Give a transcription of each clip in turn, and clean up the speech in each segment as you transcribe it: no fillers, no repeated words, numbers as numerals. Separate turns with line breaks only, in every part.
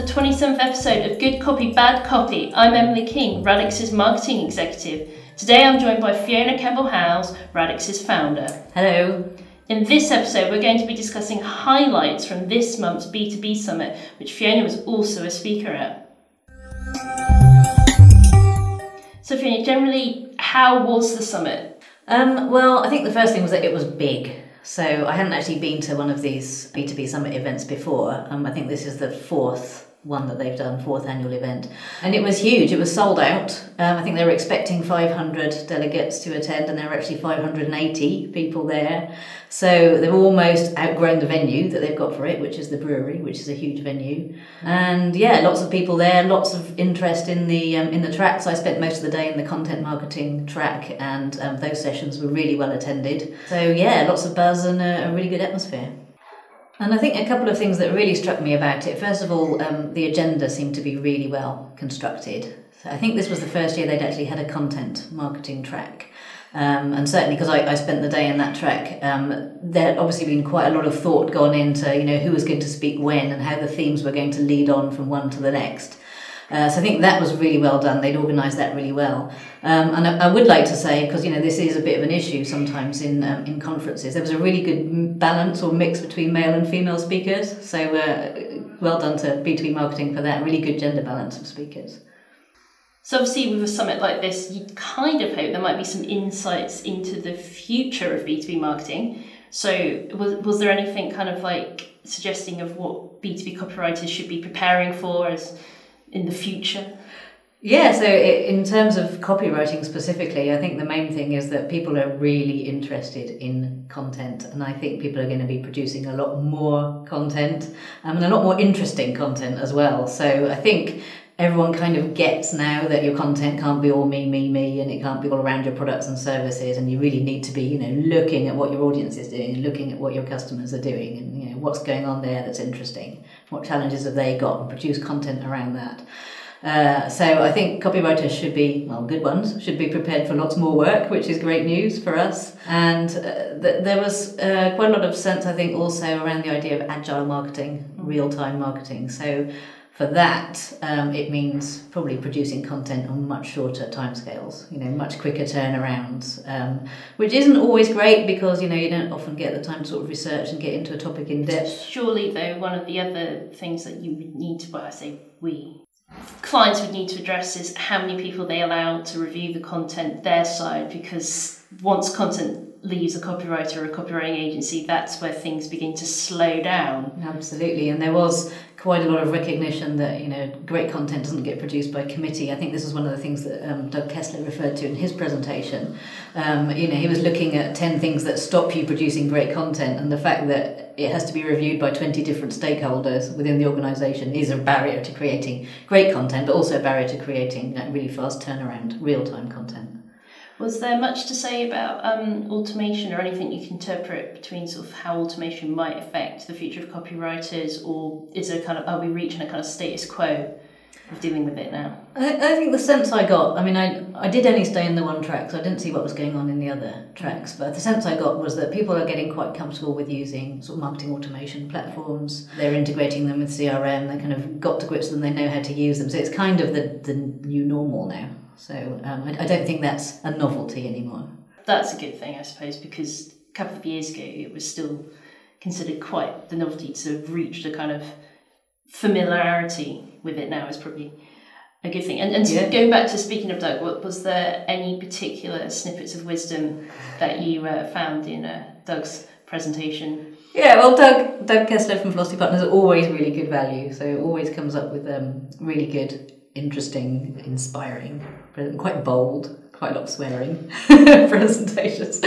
the 27th episode of Good Copy, Bad Copy. I'm Emily King, Radix's marketing executive. Today I'm joined by Fiona Campbell-Howes, Radix's founder.
Hello.
In this episode, we're going to be discussing highlights from this month's B2B Summit, which Fiona was also a speaker at. So Fiona, generally, how was the summit?
Well, I think the first thing was that it was big. So I hadn't actually been to one of these B2B Summit events before. I think this is the fourth one that they've done, fourth annual event. And it was huge. It was sold out. I think they were expecting 500 delegates to attend, and there were actually 580 people there. So they've almost outgrown the venue that they've got for it, which is the brewery, which is a huge venue. And yeah, lots of people there, lots of interest in the tracks. I spent most of the day in the content marketing track, and those sessions were really well attended. So yeah, lots of buzz and a really good atmosphere. And I think a couple of things that really struck me about it. First of all, the agenda seemed to be really well constructed. So I think this was the first year they'd actually had a content marketing track. And certainly because I spent the day in that track, there had obviously been quite a lot of thought gone into, who was going to speak when and how the themes were going to lead on from one to the next. So I think that was really well done. They'd organised that really well. And I would like to say, because this is a bit of an issue sometimes in conferences, there was a really good balance or mix between male and female speakers. So well done to B2B Marketing for that, really good gender balance of speakers.
So obviously with a summit like this, you kind of hope there might be some insights into the future of B2B marketing. So was there anything kind of like suggesting of what B2B copywriters should be preparing for as in the future?
Yeah, so in terms of copywriting specifically, I think the main thing is that people are really interested in content, and I think people are going to be producing a lot more content and a lot more interesting content as well. So I think everyone kind of gets now that your content can't be all me, and it can't be all around your products and services, and you really need to be, looking at what your audience is doing and looking at what your customers are doing and, what's going on there that's interesting. What challenges have they got, and produce content around that. So I think copywriters should be, good ones, should be prepared for lots more work, which is great news for us. And there was quite a lot of sense, I think, also around the idea of agile marketing, real-time marketing. So for that, it means probably producing content on much shorter timescales, much quicker turnarounds, which isn't always great because, you don't often get the time to sort of research and get into a topic in depth.
Surely, though, one of the other things that you would need to, clients would need to address is how many people they allow to review the content their side, because once content leaves a copywriter or a copywriting agency, that's where things begin to slow down.
Absolutely, and there was quite a lot of recognition that great content doesn't get produced by committee. I think this is one of the things that Doug Kessler referred to in his presentation. He was looking at 10 things that stop you producing great content, and the fact that it has to be reviewed by 20 different stakeholders within the organisation is a barrier to creating great content, but also a barrier to creating really fast turnaround, real-time content.
Was there much to say about automation or anything you can interpret between sort of how automation might affect the future of copywriters, or is there are we reaching a kind of status quo of dealing with it now?
I think the sense I got, I did only stay in the one track, so I didn't see what was going on in the other tracks, but the sense I got was that people are getting quite comfortable with using sort of marketing automation platforms. They're integrating them with CRM, they kind of got to grips with them, they know how to use them, so it's kind of the new normal now. So I don't think that's a novelty anymore.
That's a good thing, I suppose, because a couple of years ago it was still considered quite the novelty to have reached a kind of familiarity with it. Now is probably a good thing. And yeah. Going back to speaking of Doug, was there any particular snippets of wisdom that you found in Doug's presentation? Yeah, well, Doug Kessler from Velocity Partners is always really good value, so always comes up with really good, interesting, inspiring, quite bold, quite a lot of swearing presentations.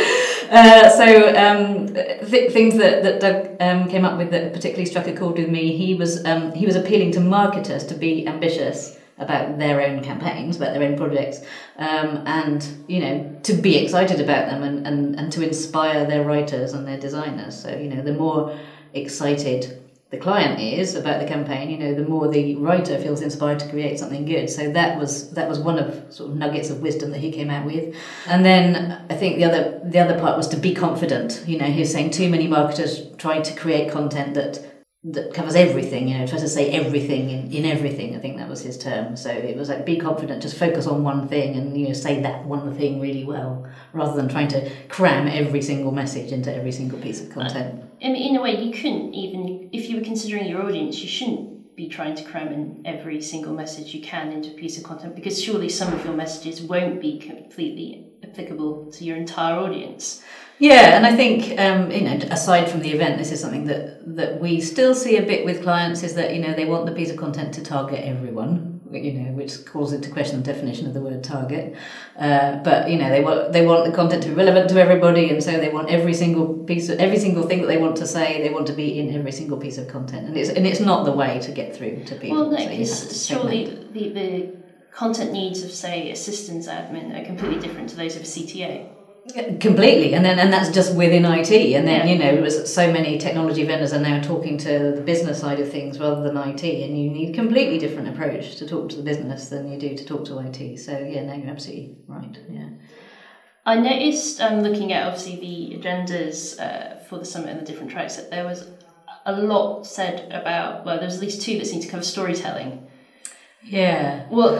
Things that Doug came up with that particularly struck a chord with me. He was appealing to marketers to be ambitious about their own campaigns, about their own projects, and to be excited about them and to inspire their writers and their designers. So the more excited the client is about the campaign, the more the writer feels inspired to create something good. So that was one of sort of nuggets of wisdom that he came out with. And then I think the other part was to be confident. He was saying too many marketers try to create content that
that covers everything, tries to say everything in everything. I think that was his term. So it was like, be confident, just focus on one thing and, say that one thing really well, rather than trying to cram every single message into every single piece of content.
In a way, you couldn't even, if you were considering your audience, you shouldn't be trying to cram in every single message you can into a piece of content, because surely some of your messages won't be completely applicable to your entire audience.
Yeah, and I think, aside from the event, this is something that we still see a bit with clients, is that, they want the piece of content to target everyone, which calls into question the definition of the word target. But, they want the content to be relevant to everybody, and so they want every single thing that they want to say, they want to be in every single piece of content. And it's not the way to get through to people.
Well, no, because surely the content needs of, say, a systems admin are completely different to those of a CTO.
Completely, and that's just within IT, and then so many technology vendors are now talking to the business side of things rather than IT, and you need a completely different approach to talk to the business than you do to talk to IT. So you're absolutely right. Yeah,
I noticed, looking at obviously the agendas for the summit and the different tracks, that there was a lot said about, there's at least two that seem to cover storytelling.
Yeah.
Well,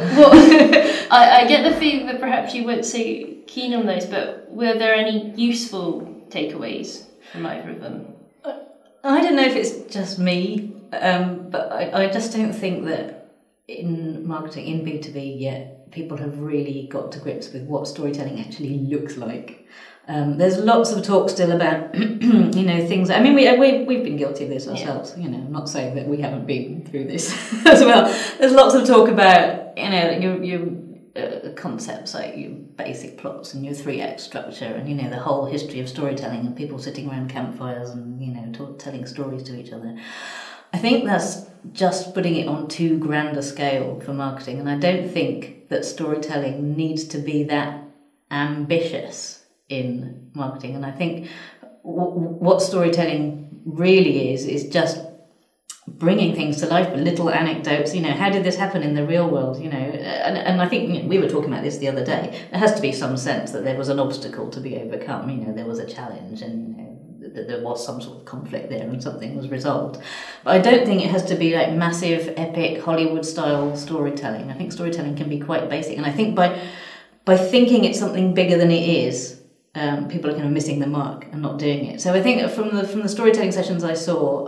I get the feeling that perhaps you weren't so keen on those, but were there any useful takeaways from either of them?
I don't know if it's just me, but I just don't think that in marketing, in B2B yet, people have really got to grips with what storytelling actually looks like. There's lots of talk still about, things. I mean, we've been guilty of this ourselves. Yeah. I'm not saying that we haven't been through this as well. There's lots of talk about, your concepts like your basic plots and your 3-act structure, and the whole history of storytelling and people sitting around campfires and telling stories to each other. I think that's just putting it on too grand a scale for marketing, and I don't think that storytelling needs to be that ambitious in marketing. And I think what storytelling really is just bringing things to life, little anecdotes. How did this happen in the real world? And I think we were talking about this the other day. There has to be some sense that there was an obstacle to be overcome. There was a challenge, and that there was some sort of conflict there, and something was resolved. But I don't think it has to be like massive, epic Hollywood-style storytelling. I think storytelling can be quite basic, and I think by thinking it's something bigger than it is, people are kind of missing the mark and not doing it. So I think from the storytelling sessions I saw,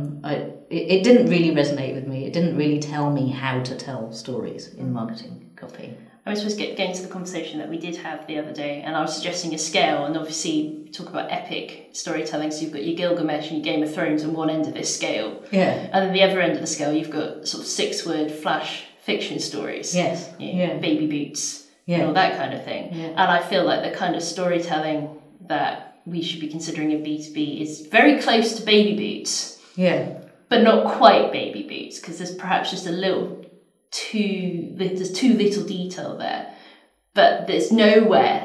it didn't really resonate with me. It didn't really tell me how to tell stories in marketing copy.
I was supposed to get into the conversation that we did have the other day, and I was suggesting a scale, and obviously we talk about epic storytelling, so you've got your Gilgamesh and your Game of Thrones on one end of this scale.
Yeah.
And then the other end of the scale, you've got sort of 6-word flash fiction stories.
Yes.
Baby Boots.
Yeah.
And all that kind of thing.
Yeah.
And I feel like the kind of storytelling that we should be considering in B2B is very close to Baby Boots.
Yeah.
But not quite Baby Boots, because there's perhaps just there's too little detail there. But there's nowhere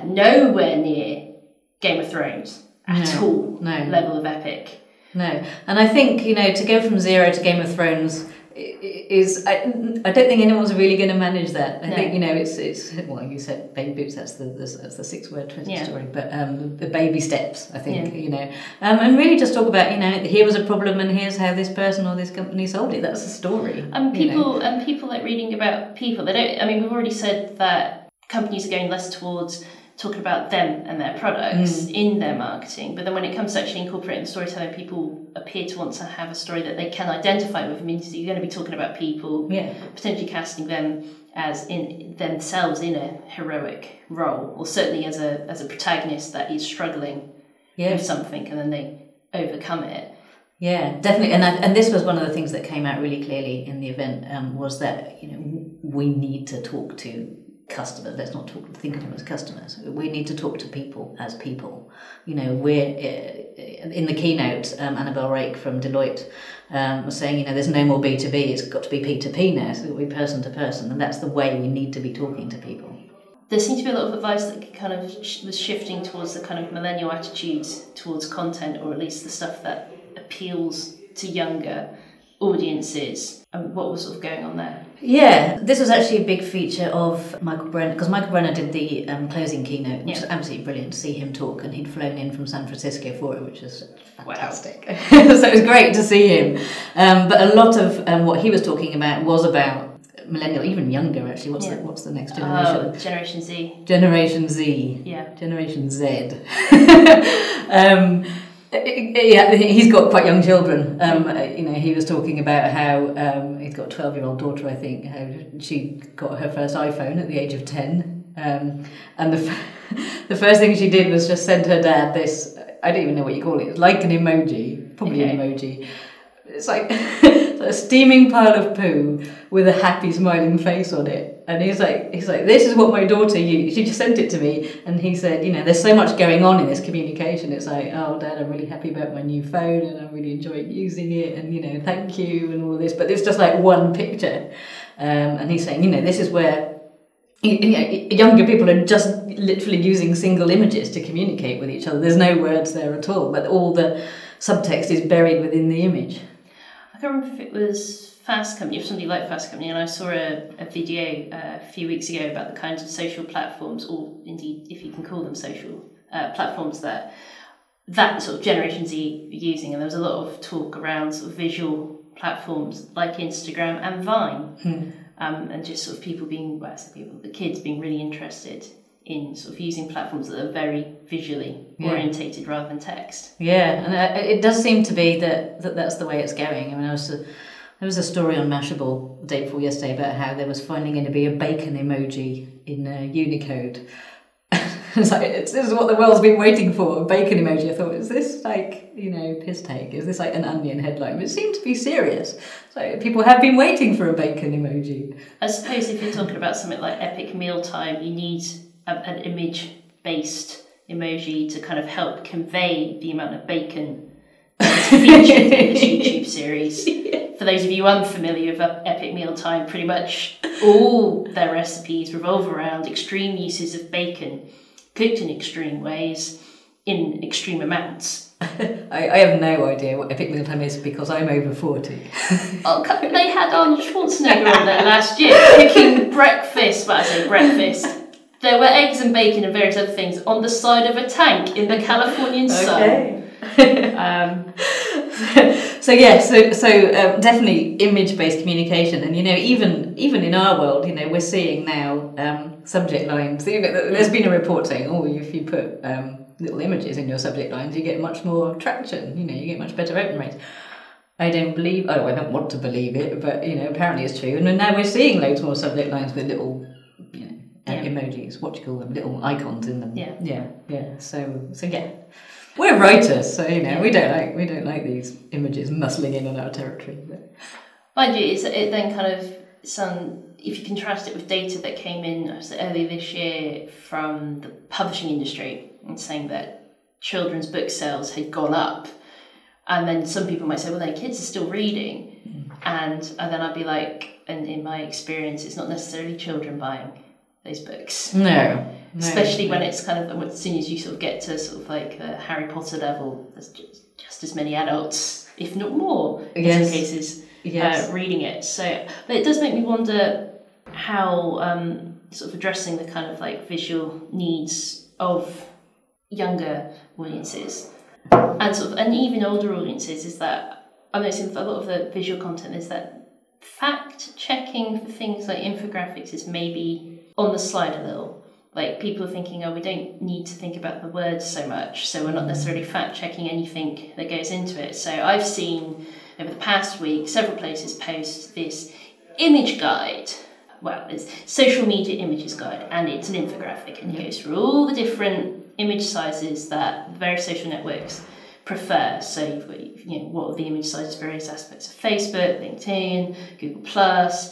near Game of Thrones at all.
No.
Level of epic.
No. And I think, to go from zero to Game of Thrones is, I don't think anyone's really going to manage that. I think, it's well, you said Baby Boots, that's the 6-word Twitter story, but the baby steps, I think, and really just talk about, here was a problem and here's how this person or this company solved it. That's a story.
And people like reading about people. We've already said that companies are going less towards talking about them and their products in their marketing, but then when it comes to actually incorporating storytelling, people appear to want to have a story that they can identify with. So you're going to be talking about people, potentially casting them as in themselves in a heroic role, or certainly as a protagonist that is struggling with something, and then they overcome it. Yeah,
definitely. And this was one of the things that came out really clearly in the event, was that we need to talk to customers. Let's not think of them as customers. We need to talk to people as people. We're in the keynote, Annabelle Rake from Deloitte was saying, there's no more B2B, it's got to be P2P now, so it's got to be person to person, and that's the way we need to be talking to people.
There seemed to be a lot of advice that kind of was shifting towards the kind of millennial attitudes towards content, or at least the stuff that appeals to younger audiences. And what was sort of going on there?
Yeah, this was actually a big feature of Michael Brenner, because Michael Brenner did the closing keynote, which was absolutely brilliant to see him talk, and he'd flown in from San Francisco for it, which was fantastic. Wow. So it was great to see him. But a lot of what he was talking about was about millennial, even younger actually. What's the next generation?
Generation Z.
Generation Z.
Yeah.
Generation Z. Yeah, he's got quite young children. He was talking about how he's got a 12-year-old daughter, I think, how she got her first iPhone at the age of 10. And the first thing she did was just send her dad this, I don't even know what you call it, it's like an emoji, probably an emoji. It's like a steaming pile of poo with a happy smiling face on it. And he's like, this is what my daughter used. She just sent it to me, and he said, there's so much going on in this communication. It's like, oh, Dad, I'm really happy about my new phone, and I'm really enjoying using it, and thank you, and all this. But it's just like one picture, and he's saying, this is where younger people are just literally using single images to communicate with each other. There's no words there at all, but all the subtext is buried within the image.
I can't remember if it was Fast Company, or somebody like Fast Company, and I saw a video a few weeks ago about the kinds of social platforms, or indeed, if you can call them social platforms, that sort of Generation Z are using, and there was a lot of talk around sort of visual platforms like Instagram and Vine, and just sort of the kids being really interested in sort of using platforms that are very visually orientated rather than text.
Yeah, and it does seem to be that's the way it's going. I mean, there was a story on Mashable the day before yesterday about how there was finally going to be a bacon emoji in Unicode. It's like, this is what the world's been waiting for, a bacon emoji. I thought, is this like, piss take? Is this like an Onion headline? But it seemed to be serious. So people have been waiting for a bacon emoji.
I suppose if you're talking about something like Epic Mealtime, you need an image-based emoji to kind of help convey the amount of bacon that's featured in this YouTube series. For those of you unfamiliar with Epic Mealtime, pretty much all their recipes revolve around extreme uses of bacon, cooked in extreme ways, in extreme amounts.
I have no idea what Epic Mealtime is because I'm over 40.
They had Arnold Schwarzenegger on there last year cooking breakfast. Well, I say breakfast. There were eggs and bacon and various other things on the side of a tank in the Californian sun.
So definitely image-based communication, and even in our world, we're seeing now subject lines. There's been a report saying, if you put little images in your subject lines, you get much more traction. You get much better open rates. I don't want to believe it, but apparently it's true. And now we're seeing loads more subject lines with little emojis. What do you call them? Little icons in them. Yeah. So yeah. We're writers, so we don't like these images muscling in on our territory. But.
Mind you, it then kind of if you contrast it with data that came in earlier this year from the publishing industry, and saying that children's book sales had gone up, and then some people might say, well, their kids are still reading, and then I'd be like, and in my experience, it's not necessarily children buying those books.
No.
Especially when it's kind of, as soon as you sort of get to sort of like the Harry Potter level, there's just as many adults, if not more, in some cases, reading it. So, but it does make me wonder how sort of addressing the kind of like visual needs of younger audiences and even older audiences is that I'm noticing a lot of the visual content is that fact checking for things like infographics is maybe on the slide a little. Like people are thinking, we don't need to think about the words so much, so we're not necessarily fact checking anything that goes into it. So I've seen over the past week several places post this image guide. Well, it's social media images guide, and it's an infographic, and it goes through all the different image sizes that various social networks prefer. So you've got, what are the image sizes, various aspects of Facebook, LinkedIn, Google Plus,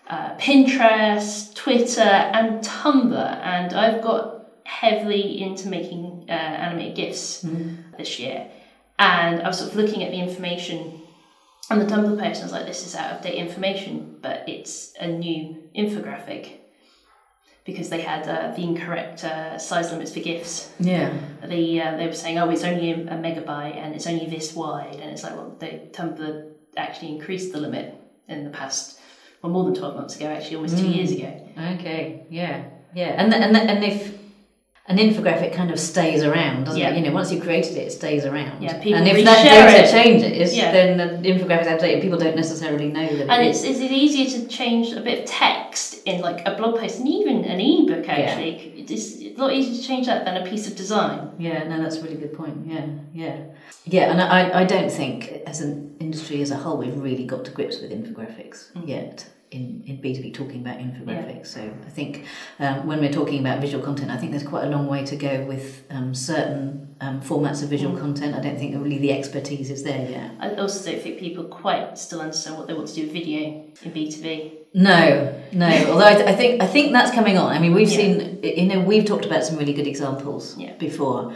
Pinterest, Twitter, and Tumblr. And I've got heavily into making animated GIFs this year. And I was sort of looking at the information on the Tumblr post, and I was like, this is out of date information, but it's a new infographic because they had the incorrect size limits for GIFs.
Yeah.
They were saying, it's only a megabyte and it's only this wide. And it's like, well, Tumblr actually increased the limit in the past well, more than 12 months ago, actually, almost 2 years ago.
Okay, yeah. And if an infographic kind of stays around, doesn't it? You know, once you've created it, it stays around.
Yeah, people
and if
reshare
that data
it.
changes, then the infographic outdated. People don't necessarily know that.
And it's easier to change a bit of text in like a blog post and even an ebook. Actually, it's a lot easier to change that than a piece of design.
Yeah, no, that's a really good point. Yeah. And I don't think as an industry as a whole we've really got to grips with infographics yet. In B2B talking about infographics. So I think when we're talking about visual content, I think there's quite a long way to go with certain formats of visual content. I don't think really the expertise is there yet.
I also don't think people quite still understand what they want to do with video in B2B.
No. Although I think that's coming on. I mean, we've seen, we've talked about some really good examples before.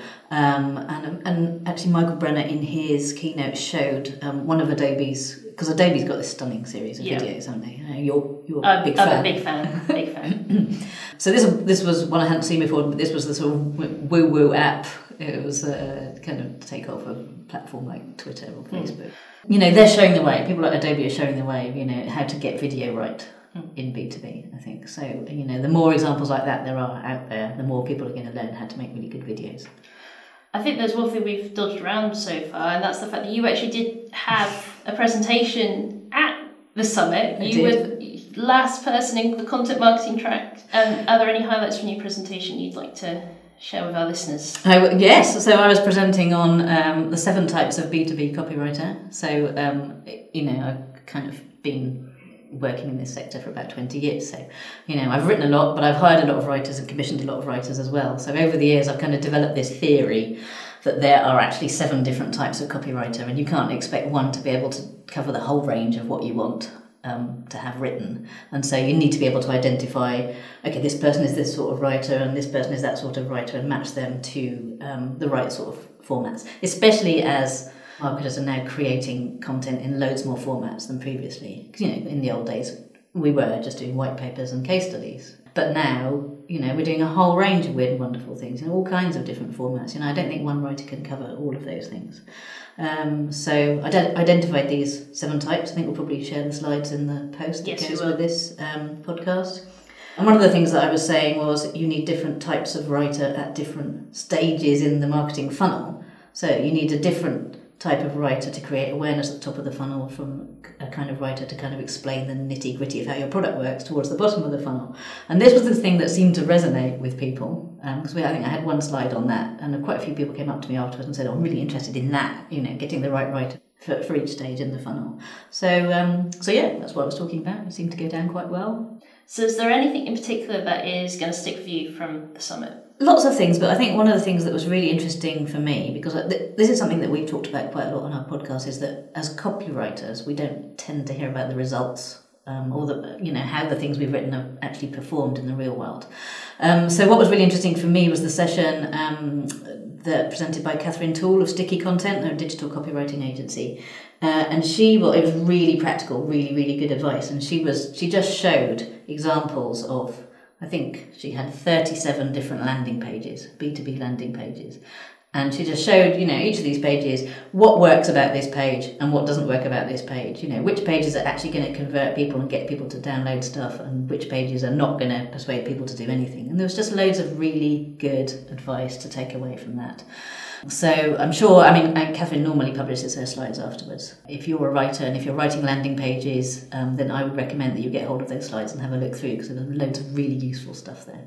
And actually, Michael Brenner in his keynote showed one of Adobe's, because Adobe's got this stunning series of videos, haven't they? You're a big fan.
I'm a big fan.
So this was one I hadn't seen before, but this was the sort of woo-woo app. It was kind of take off a platform like Twitter or Facebook. You know, they're showing the way. People like Adobe are showing the way, you know, how to get video right in B2B, I think. So, you know, the more examples like that there are out there, the more people are going to learn how to make really good videos.
I think there's one thing we've dodged around so far, and that's the fact that you actually did have a presentation at the summit. You were the last person in the content marketing track. Are there any highlights from your presentation you'd like to share with our listeners?
Yes, so I was presenting on the 7 types of B2B copywriter. So, you know, I've kind of been working in this sector for about 20 years. So, you know, I've written a lot, but I've hired a lot of writers and commissioned a lot of writers as well. So over the years, I've kind of developed this theory that there are actually 7 different types of copywriter, and you can't expect one to be able to cover the whole range of what you want to have written. And so you need to be able to identify, okay, this person is this sort of writer and this person is that sort of writer, and match them to the right sort of formats, especially as marketers are now creating content in loads more formats than previously. Because, you know, in the old days, we were just doing white papers and case studies. But now, you know, we're doing a whole range of weird and wonderful things in all kinds of different formats. You know, I don't think one writer can cover all of those things. So I identified these 7 types. I think we'll probably share the slides in the post that goes with this podcast. And one of the things that I was saying was you need different types of writer at different stages in the marketing funnel. So you need a different type of writer to create awareness at the top of the funnel, from a kind of writer to kind of explain the nitty-gritty of how your product works towards the bottom of the funnel. And this was the thing that seemed to resonate with people, because I think I had one slide on that, and quite a few people came up to me afterwards and said, oh, I'm really interested in that, you know, getting the right writer for each stage in the funnel. So yeah, that's what I was talking about. It seemed to go down quite well.
So is there anything in particular that is going to stick with you from the summit?
Lots of things, but I think one of the things that was really interesting for me, because this is something that we've talked about quite a lot on our podcast, is that as copywriters, we don't tend to hear about the results or the, you know, how the things we've written have actually performed in the real world. So what was really interesting for me was the session that presented by Catherine Toole of Sticky Content, their digital copywriting agency. And it was really practical, really, really good advice. And she just showed examples of, I think she had 37 different landing pages, B2B landing pages. And she just showed, you know, each of these pages, what works about this page and what doesn't work about this page. You know, which pages are actually going to convert people and get people to download stuff, and which pages are not going to persuade people to do anything. And there was just loads of really good advice to take away from that. So I'm sure, I mean, Catherine normally publishes her slides afterwards. If you're a writer and if you're writing landing pages, then I would recommend that you get hold of those slides and have a look through, because there's loads of really useful stuff there.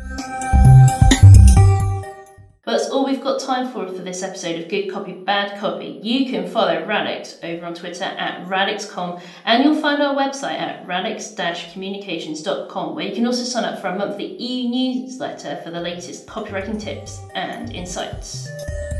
Well, that's all we've got time for this episode of Good Copy, Bad Copy. You can follow Radix over on Twitter at radixcom, and you'll find our website at radix-communications.com, where you can also sign up for a monthly e-newsletter for the latest copywriting tips and insights.